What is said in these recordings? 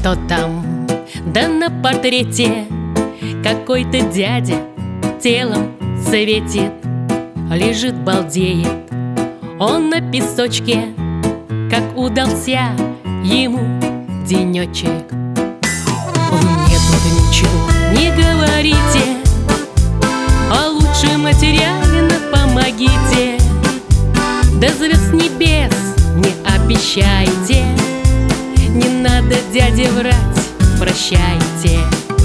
Что там? Да на портрете какой-то дядя телом светит, лежит, балдеет он на песочке, как удался ему денечек. Вы мне тут ничего не говорите, а лучше материально помогите. Да звезд с небес не обещайте, не надо дяде врать, прощайте.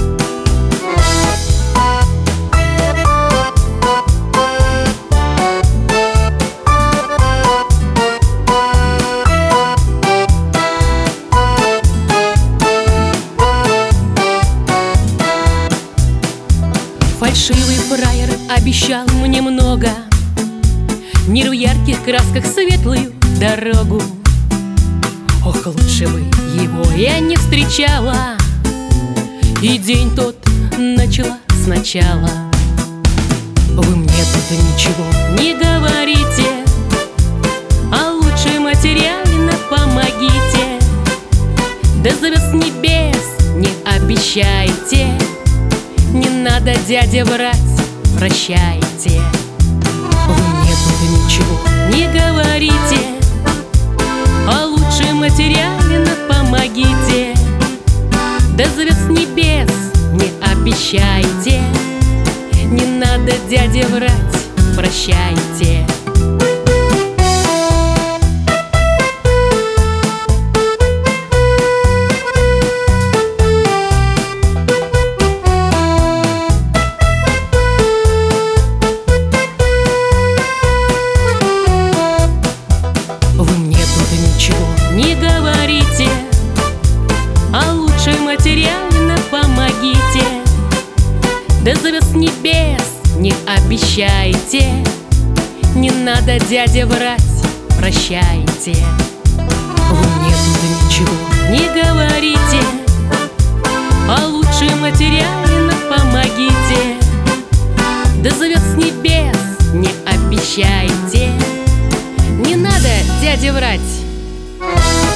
Фальшивый фраер обещал мне много, мир в ярких красках, светлую дорогу. Ох, лучше бы его я не встречала, и день тот начала сначала. Вы мне тут ничего не говорите, а лучше материально помогите. Да звезд с небес не обещайте, не надо дяде врать, прощайте. Вы мне тут ничего не говорите, а лучше материально помогите. Да звезд с небес не обещайте, не надо дяде врать, прощайте. Не говорите, а лучше материально помогите. Да звезд с небес не обещайте, не надо дяде врать, прощайте. Вы мне тут ничего не говорите, а лучше материально помогите. Да звезд с небес не обещайте, не надо дяде врать.